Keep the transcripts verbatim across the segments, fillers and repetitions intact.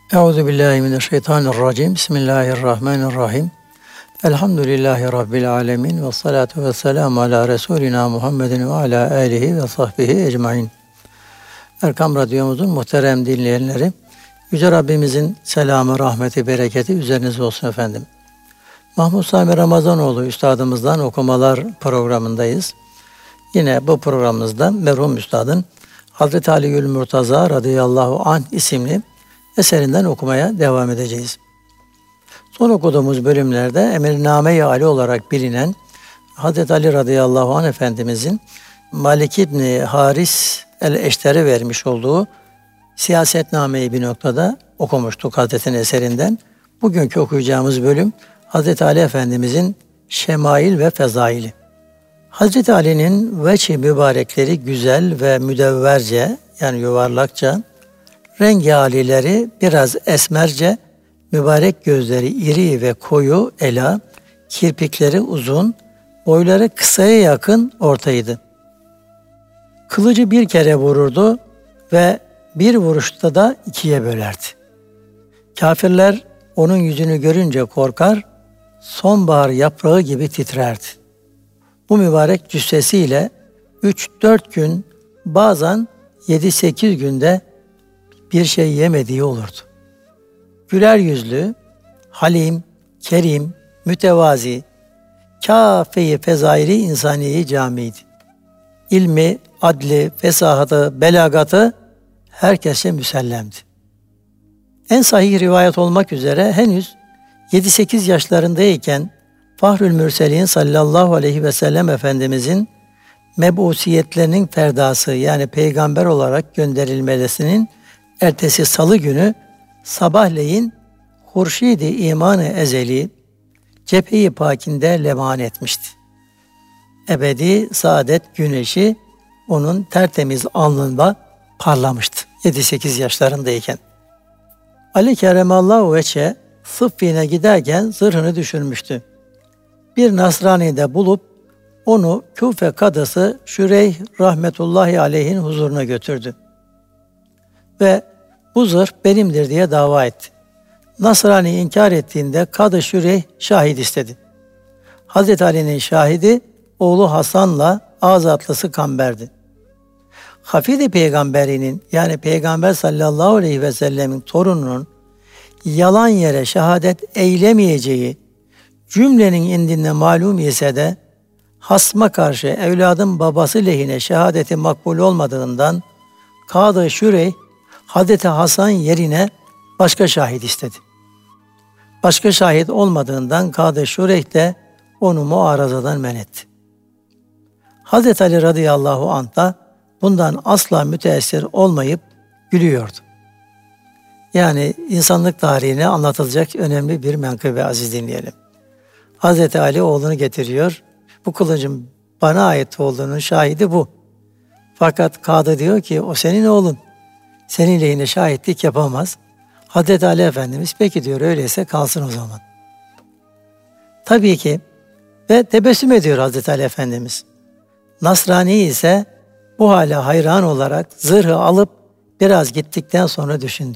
Euzubillahimineşşeytanirracim. Bismillahirrahmanirrahim. Elhamdülillahi Rabbil alemin. Ve salatu ve selamu ala Resulina Muhammedin ve ala alihi ve sahbihi ecmain. Erkam Radyomuzun muhterem dinleyenleri, Yüce Rabbimizin selamı, rahmeti, bereketi üzerinize olsun efendim. Mahmud Sami Ramazanoğlu Üstadımızdan okumalar programındayız. Yine bu programımızda merhum Üstad'ın Hazreti Ali Gül Murtaza radıyallahu anh isimli eserinden okumaya devam edeceğiz. Son okuduğumuz bölümlerde Emirname-i Ali olarak bilinen Hazreti Ali radıyallahu anh Efendimizin Malik İbni Haris el-Eşter'e vermiş olduğu siyasetnameyi bir noktada okumuştuk Hazretin eserinden. Bugünkü okuyacağımız bölüm Hazreti Ali Efendimizin Şemail ve Fezaili. Hazreti Ali'nin veçh-i mübarekleri güzel ve müdevverce, yani yuvarlakça, rengi halileri biraz esmerce, mübarek gözleri iri ve koyu ela, kirpikleri uzun, boyları kısaya yakın ortaydı. Kılıcı bir kere vururdu ve bir vuruşta da ikiye bölerdi. Kafirler onun yüzünü görünce korkar, sonbahar yaprağı gibi titrerdi. Bu mübarek cüssesiyle üç dört gün, bazen yedi sekiz günde bir şey yemediği olurdu. Güler yüzlü, halim, kerim, mütevazi, kâfe-i fezaili insaniye camiydi. İlmi, adli, fesahatı, belagatı herkese müsellemdi. En sahih rivayet olmak üzere henüz yedi sekiz yaşlarındayken Fahrül Mürselin sallallahu aleyhi ve sellem Efendimizin mebusiyetlerinin ferdası, yani peygamber olarak gönderilmesinin ertesi salı günü sabahleyin Hurşid-i İman-ı Ezeli cephe-i pakinde leman etmişti. Ebedi saadet güneşi onun tertemiz alnında parlamıştı yedi sekiz yaşlarındayken. Ali Keremallahu veçhe Sıffin'e giderken zırhını düşürmüştü. Bir Nasrani de bulup onu Küfe kadısı Şüreyh rahmetullahi aleyhin huzuruna götürdü. Ve bu zırh benimdir diye dava etti. Nasrani inkar ettiğinde Kadı Şüreyh şahit istedi. Hazreti Ali'nin şahidi oğlu Hasan'la azatlısı Kamber'di. Hafid-i Peygamberi'nin, yani Peygamber sallallahu aleyhi ve sellemin torununun yalan yere şehadet eylemeyeceği cümlenin indinde malum ise de hasma karşı evladın babası lehine şehadeti makbul olmadığından Kadı Şüreyh Hazreti Hasan yerine başka şahit istedi. Başka şahit olmadığından Kadı Şüreyh de onu muarazadan men etti. Hazreti Ali radıyallahu anh da bundan asla müteessir olmayıp gülüyordu. Yani insanlık tarihine anlatılacak önemli bir menkıbe, aziz dinleyelim. Hazreti Ali oğlunu getiriyor. Bu kılıcın bana ait olduğunun şahidi bu. Fakat kadı diyor ki o senin oğlun. Senin lehine şahitlik yapamaz. Hazreti Ali Efendimiz peki diyor, öyleyse kalsın o zaman. Tabii ki ve tebessüm ediyor Hazreti Ali Efendimiz. Nasrani ise bu hale hayran olarak zırhı alıp biraz gittikten sonra düşündü.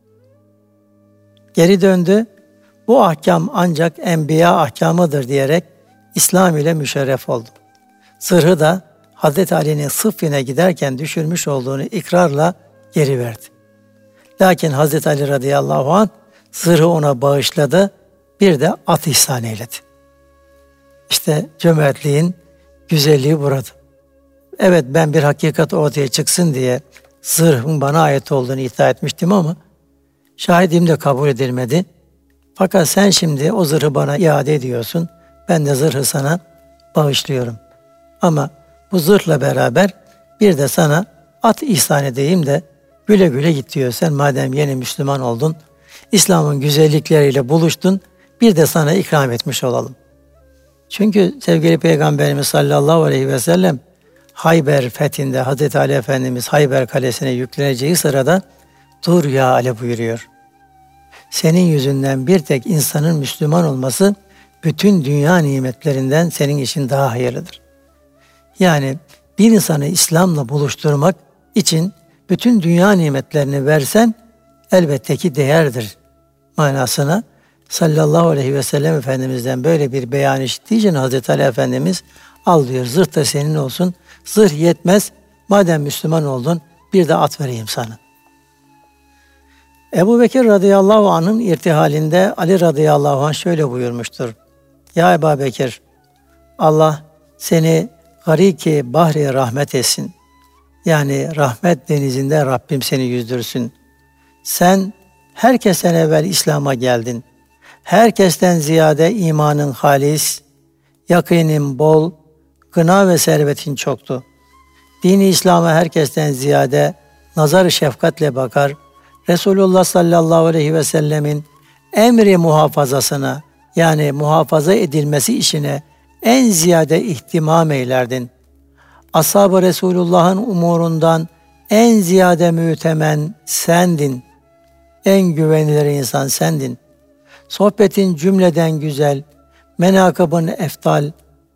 Geri döndü. Bu ahkam ancak enbiya ahkamıdır diyerek İslam ile müşerref oldu. Zırhı da Hazreti Ali'nin Sıffin'e giderken düşürmüş olduğunu ikrarla geri verdi. Lakin Hazreti Ali radıyallahu anh zırhı ona bağışladı, bir de at ihsan eyledi. İşte cömertliğin güzelliği burada. Evet, ben bir hakikat ortaya çıksın diye zırhın bana ait olduğunu iddia etmiştim ama şahidim de kabul edilmedi. Fakat sen şimdi o zırhı bana iade ediyorsun, ben de zırhı sana bağışlıyorum. Ama bu zırhla beraber bir de sana at ihsan edeyim de güle güle git diyor. Sen madem yeni Müslüman oldun, İslam'ın güzellikleriyle buluştun, bir de sana ikram etmiş olalım. Çünkü sevgili Peygamberimiz sallallahu aleyhi ve sellem Hayber fethinde Hazreti Ali Efendimiz Hayber kalesine yükleneceği sırada dur ya Ali buyuruyor. Senin yüzünden bir tek insanın Müslüman olması bütün dünya nimetlerinden senin için daha hayırlıdır. Yani bir insanı İslam'la buluşturmak için bütün dünya nimetlerini versen elbette ki değerdir manasına sallallahu aleyhi ve sellem Efendimiz'den böyle bir beyan işittiği için Hazreti Ali Efendimiz al diyor, zırh da senin olsun. Zırh yetmez, madem Müslüman oldun bir de at vereyim sana. Ebu Bekir radıyallahu anh'ın irtihalinde Ali radıyallahu anh şöyle buyurmuştur. Ya Ebu Bekir, Allah seni gariki bahri rahmet etsin. Yani rahmet denizinde Rabbim seni yüzdürsün. Sen herkesten evvel İslam'a geldin. Herkesten ziyade imanın halis, yakinin bol, gına ve servetin çoktu. Dini İslam'a herkesten ziyade nazar-ı şefkatle bakar, Resulullah sallallahu aleyhi ve sellemin emri muhafazasına, yani muhafaza edilmesi işine en ziyade ihtimam eylerdin. Ashab-ı Resulullah'ın umurundan en ziyade mütemen sendin. En güvenilir insan sendin. Sohbetin cümleden güzel, menakıbın eftal,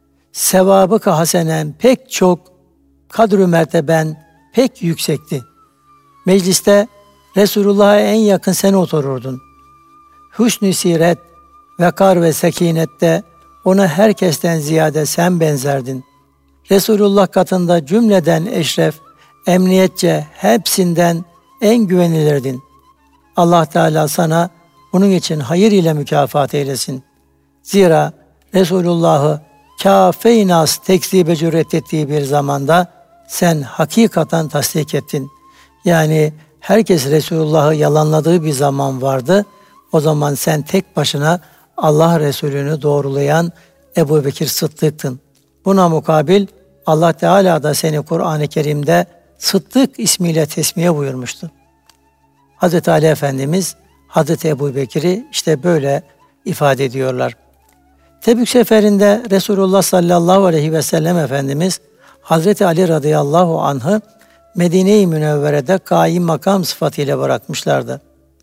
sevabı hasenen pek çok, kadr-ı merteben pek yüksekti. Mecliste Resulullah'a en yakın sen otururdun. Hüsnü siret, vekar ve sekinette ona herkesten ziyade sen benzerdin. Resulullah katında cümleden eşref, emniyetçe hepsinden en güvenilirdin. Allah Teala sana bunun için hayır ile mükafat eylesin. Zira Resulullah'ı kâfe-i nas tekzibe cüret ettiği bir zamanda sen hakikaten tasdik ettin. Yani herkes Resulullah'ı yalanladığı bir zaman vardı. O zaman sen tek başına Allah Resulü'nü doğrulayan Ebu Bekir Sıddık'tın. Buna mukabil Allah Teala da seni Kur'an-ı Kerim'de Sıddık ismiyle tesmiye buyurmuştu. Hazreti Ali Efendimiz Hazreti Ebu Bekir'i işte böyle ifade ediyorlar. Tebük seferinde Resulullah sallallahu aleyhi ve sellem Efendimiz Hazreti Ali radıyallahu anh'ı Medine-i Münevvere'de kaim makam sıfatıyla bırakmışlardı.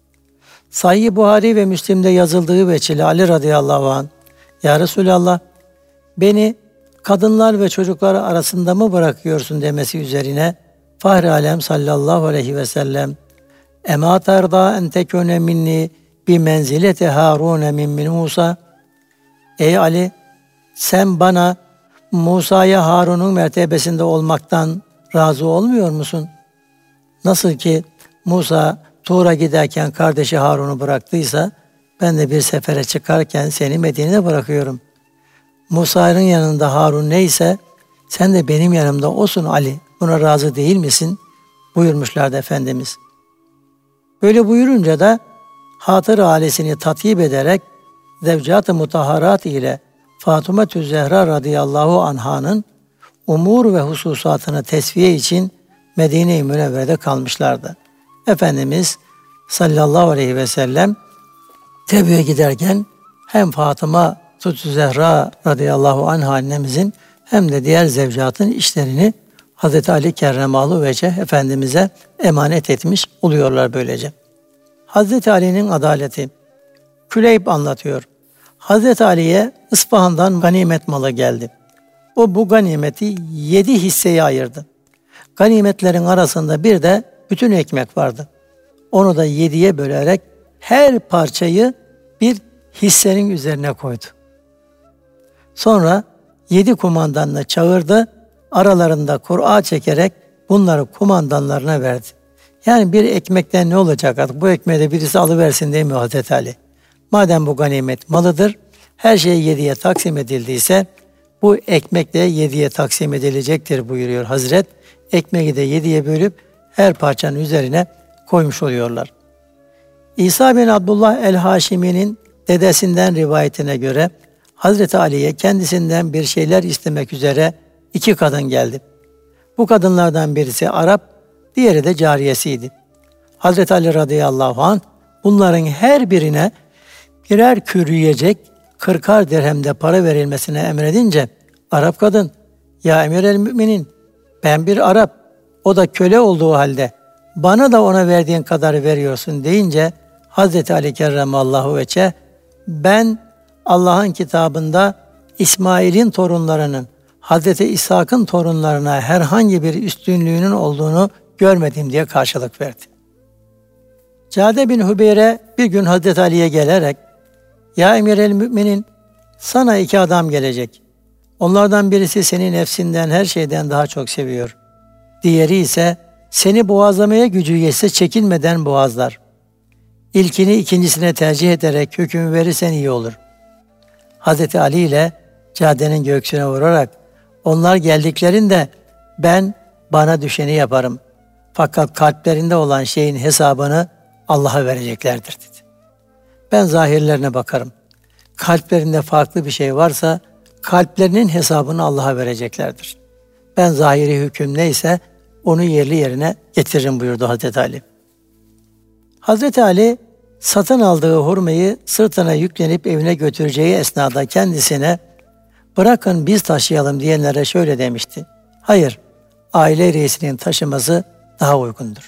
Sahih Buhari ve Müslim'de yazıldığı veçile Ali radıyallahu anh, Ya Resulallah, beni kadınlar ve çocuklar arasında mı bırakıyorsun demesi üzerine Fahri Alem sallallahu aleyhi ve sellem, Ema terda en tekune minni bi menzileti Harun min Musa. Ey Ali, sen bana Musa'ya Harun'un mertebesinde olmaktan razı olmuyor musun? Nasıl ki Musa Tur'a giderken kardeşi Harun'u bıraktıysa, ben de bir sefere çıkarken seni Medine'de bırakıyorum. Musa'nın yanında Harun neyse, sen de benim yanımda olsun Ali, buna razı değil misin? Buyurmuşlardı Efendimiz. Böyle buyurunca da hatır ailesini tatyip ederek zevcat-ı mutahharat ile Fatıma-tü Zehra radıyallahu anh'ın umur ve hususatını tesviye için Medine-i Münevvere'de kalmışlardı. Efendimiz sallallahu aleyhi ve sellem Tebük'e giderken hem Fatıma-tü Zehra radıyallahu anh annemizin hem de diğer zevcatın işlerini Hazreti Ali Kerremalı Veceh Efendimiz'e emanet etmiş oluyorlar böylece. Hazreti Ali'nin adaleti. Küleyb anlatıyor. Hazreti Ali'ye İsfahan'dan ganimet malı geldi. O bu ganimeti yedi hisseye ayırdı. Ganimetlerin arasında bir de bütün ekmek vardı. Onu da yediye bölerek her parçayı bir hissenin üzerine koydu. Sonra yedi kumandanını çağırdı, aralarında Kur'a çekerek bunları kumandanlarına verdi. Yani bir ekmekten ne olacak artık? Bu ekmeği de birisi alıversin değil mi Hazreti Ali? Madem bu ganimet malıdır, her şey yediye taksim edildiyse bu ekmek de yediye taksim edilecektir buyuruyor Hazret. Ekmeği de yediye bölüp her parçanın üzerine koymuş oluyorlar. İsa bin Abdullah el-Haşimi'nin dedesinden rivayetine göre Hazreti Ali'ye kendisinden bir şeyler istemek üzere iki kadın geldi. Bu kadınlardan birisi Arap, diğeri de cariyesiydi. Hazreti Ali radıyallahu anh bunların her birine birer kür yiyecek kırkar dirhemde para verilmesine emredince Arap kadın, ya emir el müminin, ben bir Arap, o da köle olduğu halde bana da ona verdiğin kadarı veriyorsun deyince Hazreti Ali kerremallahu veçhe, ben Allah'ın kitabında İsmail'in torunlarının Hazreti İshak'ın torunlarına herhangi bir üstünlüğünün olduğunu görmedim diye karşılık verdi. Cade bin Hubeyre bir gün Hazreti Ali'ye gelerek, "Ya Emir-el Müminin, sana iki adam gelecek. Onlardan birisi seni nefsinden, her şeyden daha çok seviyor. Diğeri ise seni boğazlamaya gücü yetse çekinmeden boğazlar. İlkini ikincisine tercih ederek hüküm verirsen iyi olur." Hazreti Ali ile Cade'nin göğsüne vurarak, "Onlar geldiklerinde ben bana düşeni yaparım. Fakat kalplerinde olan şeyin hesabını Allah'a vereceklerdir," dedi. "Ben zahirlerine bakarım. Kalplerinde farklı bir şey varsa kalplerinin hesabını Allah'a vereceklerdir. Ben zahiri hüküm neyse onu yerli yerine getiririm," buyurdu Hazreti Ali. Hazreti Ali satın aldığı hurmayı sırtına yüklenip evine götüreceği esnada kendisine, "Bırakın biz taşıyalım," diyenlere şöyle demişti: "Hayır, aile reisinin taşıması daha uygundur."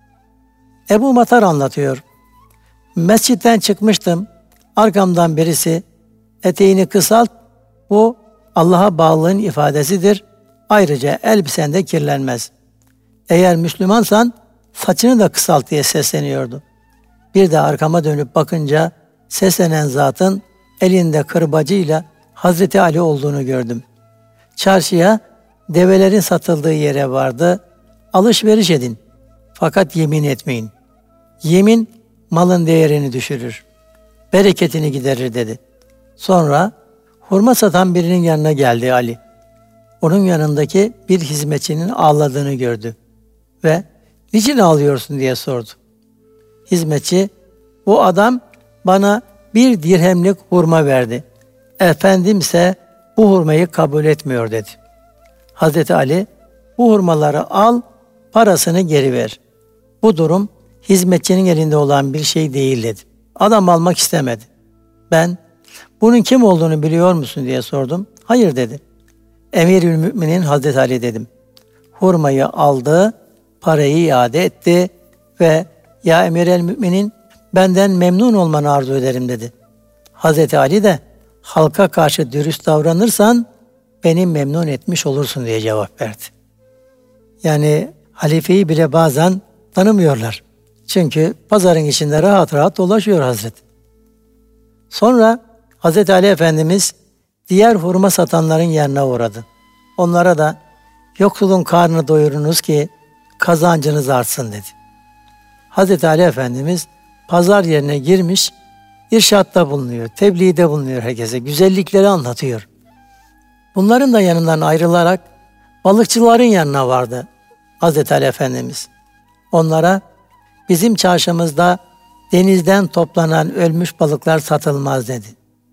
Ebu Matar anlatıyor. "Mescitten çıkmıştım. Arkamdan birisi, 'Eteğini kısalt, bu Allah'a bağlılığın ifadesidir. Ayrıca elbisen de kirlenmez. Eğer Müslümansan saçını da kısalt,' diye sesleniyordu. Bir de arkama dönüp bakınca seslenen zatın elinde kırbacıyla Hazreti Ali olduğunu gördüm. Çarşıya, develerin satıldığı yere vardı. 'Alışveriş edin, fakat yemin etmeyin. Yemin malın değerini düşürür, bereketini giderir,' dedi. Sonra hurma satan birinin yanına geldi Ali. Onun yanındaki bir hizmetçinin ağladığını gördü ve "Niçin ağlıyorsun?" diye sordu. Hizmetçi, "Bu adam bana bir dirhemlik hurma verdi. Efendimse bu hurmayı kabul etmiyor," dedi. Hazreti Ali, "Bu hurmaları al, parasını geri ver. Bu durum hizmetçinin elinde olan bir şey değil," dedi. Adam almak istemedi. Ben, "Bunun kim olduğunu biliyor musun?" diye sordum. "Hayır," dedi. "Emirül Müminin Hazreti Ali," dedim. Hurmayı aldı, parayı iade etti ve "Ya Emirel Müminin, benden memnun olmanı arzu ederim," dedi. Hazreti Ali de, "Halka karşı dürüst davranırsan beni memnun etmiş olursun," diye cevap verdi. Yani halifeyi bile bazen tanımıyorlar. Çünkü pazarın içinde rahat rahat dolaşıyor Hazreti. Sonra Hazreti Ali Efendimiz diğer hurma satanların yanına uğradı. Onlara da, "Yoksulun karnını doyurunuz ki kazancınız artsın," dedi. Hazreti Ali Efendimiz pazar yerine girmiş, irşatta bulunuyor, tebliğde bulunuyor herkese, güzellikleri anlatıyor. Bunların da yanından ayrılarak balıkçıların yanına vardı Hazreti Ali Efendimiz. Onlara, "Bizim çarşımızda denizden toplanan ölmüş balıklar satılmaz," dedi.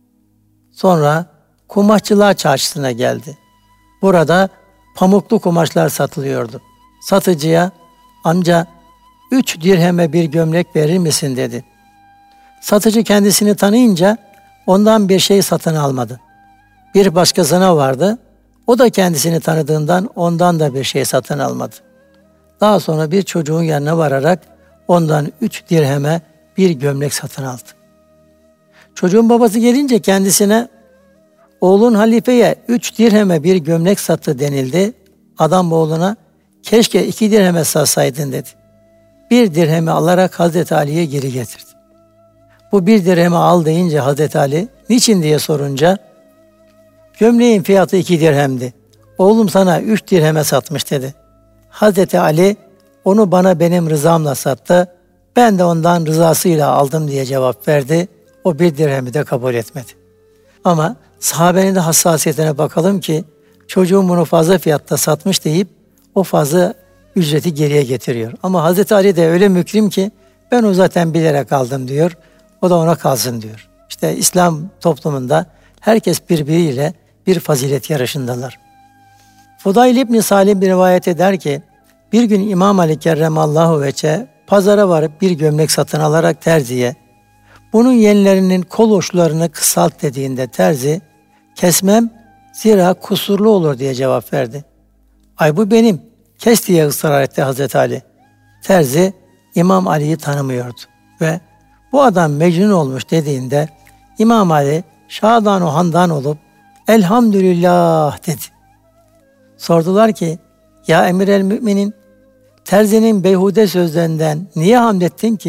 Sonra kumaşçılar çarşısına geldi. Burada pamuklu kumaşlar satılıyordu. Satıcıya, "Amca, üç dirheme bir gömlek verir misin?" dedi. Satıcı kendisini tanıyınca ondan bir şey satın almadı. Bir başkasına vardı, o da kendisini tanıdığından ondan da bir şey satın almadı. Daha sonra bir çocuğun yanına vararak ondan üç dirheme bir gömlek satın aldı. Çocuğun babası gelince kendisine, "Oğlun halifeye üç dirheme bir gömlek sattı," denildi. Adam oğluna, "Keşke iki dirheme satsaydın," dedi. Bir dirhemi alarak Hazreti Ali'ye geri getirdi. Bu bir dirhemi al deyince Hazreti Ali, "Niçin?" diye sorunca, "Gömleğin fiyatı iki dirhemdi. Oğlum sana üç dirheme satmış," dedi. Hazreti Ali, "Onu bana benim rızamla sattı. Ben de ondan rızasıyla aldım," diye cevap verdi. O bir dirhemi de kabul etmedi. Ama sahabenin de hassasiyetine bakalım ki çocuğum bunu fazla fiyatta satmış deyip o fazla ücreti geriye getiriyor. Ama Hazreti Ali de öyle mükrim ki ben o zaten bilerek aldım diyor. O da ona kalsın diyor. İşte İslam toplumunda herkes birbiriyle bir fazilet yarışındalar. Fudayl İbn Salim bir rivayet eder ki bir gün İmam Ali Kerremallahu veçhe pazara varıp bir gömlek satın alarak terziye, "Bunun yenilerinin kol uçlarını kısalt," dediğinde terzi, "Kesmem, zira kusurlu olur," diye cevap verdi. "Ay bu benim, kes," diye ısrar etti Hazreti Ali. Terzi İmam Ali'yi tanımıyordu ve "Bu adam mecnun olmuş," dediğinde İmam Ali şadan o handan olup "Elhamdülillah," dedi. Sordular ki, "Ya Emirel Müminin, terzinin beyhude sözlerinden niye hamd ettin ki?"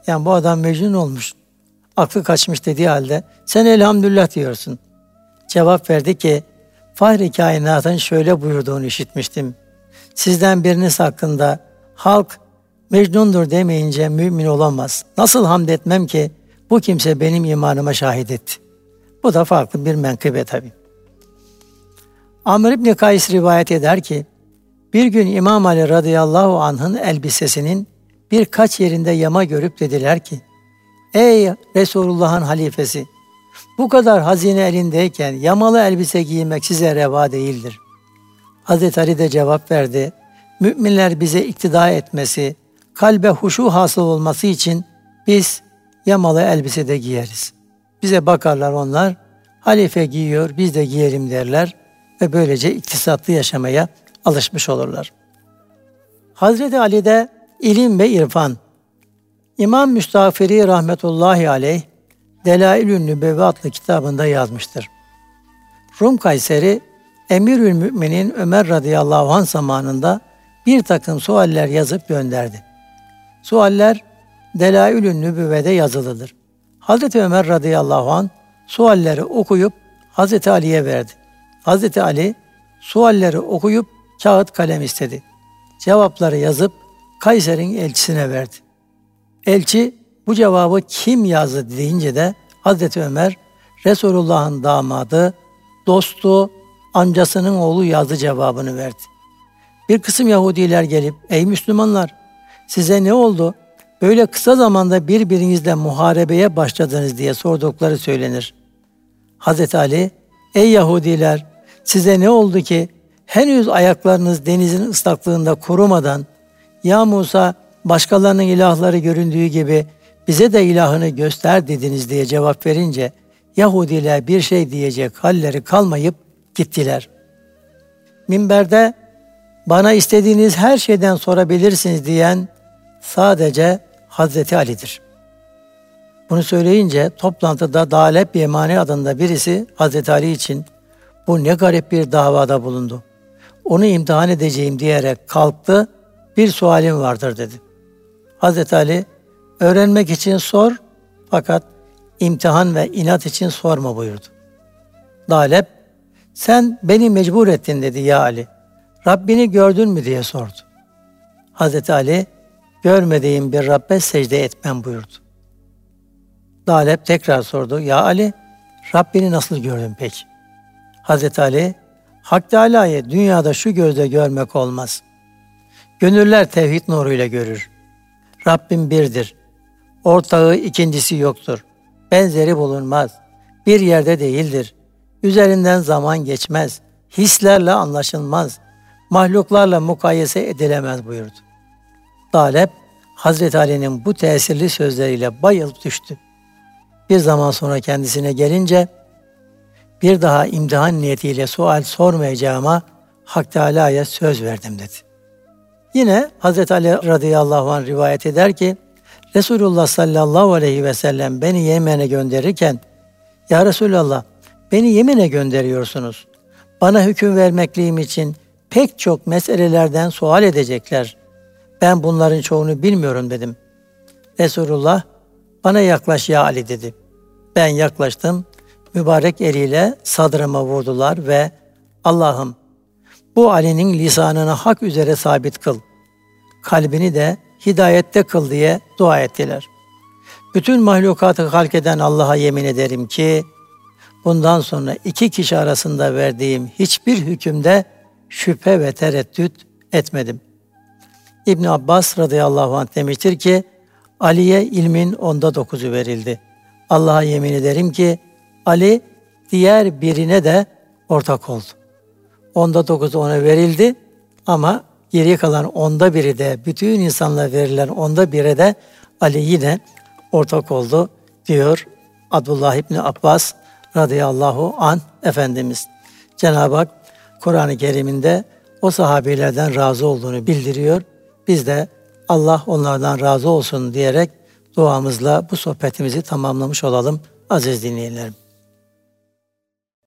Yani bu adam mecnun olmuş, aklı kaçmış dediği halde sen elhamdülillah diyorsun. Cevap verdi ki, Fahri kainatın şöyle buyurduğunu işitmiştim. Sizden biriniz hakkında halk mecnundur demeyince mümin olamaz. Nasıl hamd etmem ki bu kimse benim imanıma şahit etti. Bu da farklı bir menkıbe tabii. Amr İbni Kays rivayet eder ki, bir gün İmam Ali radıyallahu anh'ın elbisesinin birkaç yerinde yama görüp dediler ki, ey Resulullah'ın halifesi, bu kadar hazine elindeyken yamalı elbise giymek size reva değildir. Hazreti Ali de cevap verdi, müminler bize iktida etmesi, kalbe huşu hasıl olması için biz yamalı elbise de giyeriz. Bize bakarlar onlar, halife giyiyor, biz de giyelim derler ve böylece iktisatlı yaşamaya alışmış olurlar. Hazreti Ali'de ilim ve irfan. İmam Müstafiri rahmetullahi aleyh, Delailün Nübevve adlı kitabında yazmıştır. Rum Kayseri, Emirül Müminin Ömer radıyallahu anh zamanında bir takım sualler yazıp gönderdi. Sualler Delailün Nübüvve'de yazılıdır. Hazreti Ömer radıyallahu anh sualleri okuyup Hazreti Ali'ye verdi. Hazreti Ali sualleri okuyup kağıt kalem istedi. Cevapları yazıp Kayser'in elçisine verdi. Elçi bu cevabı kim yazdı deyince de Hazreti Ömer, Resulullah'ın damadı, dostu, amcasının oğlu yazdı cevabını verdi. Bir kısım Yahudiler gelip, ey Müslümanlar, size ne oldu? Böyle kısa zamanda birbirinizle muharebeye başladınız diye sordukları söylenir. Hazreti Ali, ey Yahudiler, size ne oldu ki henüz ayaklarınız denizin ıslaklığında kurumadan, ya Musa, başkalarının ilahları göründüğü gibi bize de ilahını göster dediniz diye cevap verince, Yahudiler bir şey diyecek halleri kalmayıp gittiler. Minberde bana istediğiniz her şeyden sorabilirsiniz diyen sadece Hazreti Ali'dir. Bunu söyleyince toplantıda Dalep Yemani adında birisi Hazreti Ali için bu ne garip bir davada bulundu. Onu imtihan edeceğim diyerek kalktı, bir sualim vardır dedi. Hazreti Ali, öğrenmek için sor fakat imtihan ve inat için sorma buyurdu. Dalep, sen beni mecbur ettin dedi ya Ali. Rabbini gördün mü diye sordu. Hazreti Ali, görmediğim bir Rabbe secde etmem buyurdu. Dalep tekrar sordu. Ya Ali, Rabbini nasıl gördün peki? Hazreti Ali, Hak Teâlâ'yı dünyada şu gözle görmek olmaz. Gönüller tevhid nuruyla görür. Rabbim birdir. Ortağı ikincisi yoktur. Benzeri bulunmaz. Bir yerde değildir. Üzerinden zaman geçmez. Hislerle anlaşılmaz. Mahluklarla mukayese edilemez buyurdu. Dalep, Hazreti Ali'nin bu tesirli sözleriyle bayılıp düştü. Bir zaman sonra kendisine gelince, bir daha imtihan niyetiyle sual sormayacağıma Hak Teâlâ'ya söz verdim dedi. Yine Hazreti Ali radıyallahu anh rivayet eder ki, Resulullah sallallahu aleyhi ve sellem beni Yemen'e gönderirken, ya Resulallah beni Yemen'e gönderiyorsunuz. Bana hüküm vermekliğim için pek çok meselelerden sual edecekler. Ben bunların çoğunu bilmiyorum dedim. Resulullah bana yaklaş ya Ali dedi. Ben yaklaştım. Mübarek eliyle sadrıma vurdular ve Allah'ım bu Ali'nin lisanını hak üzere sabit kıl. Kalbini de hidayette kıl diye dua ettiler. Bütün mahlukatı halk eden Allah'a yemin ederim ki bundan sonra iki kişi arasında verdiğim hiçbir hükümde şüphe ve tereddüt etmedim. İbn Abbas radıyallahu anh demiştir ki Ali'ye ilmin onda dokuzu verildi. Allah'a yemin ederim ki Ali diğer birine de ortak oldu. Onda dokuzu ona verildi ama geriye kalan onda biri de bütün insanlara verilen onda bire de Ali yine ortak oldu diyor Abdullah İbni Abbas radıyallahu anh Efendimiz. Cenab-ı Hak Kur'an-ı Kerim'inde o sahabelerden razı olduğunu bildiriyor. Biz de Allah onlardan razı olsun diyerek duamızla bu sohbetimizi tamamlamış olalım aziz dinleyenlerim.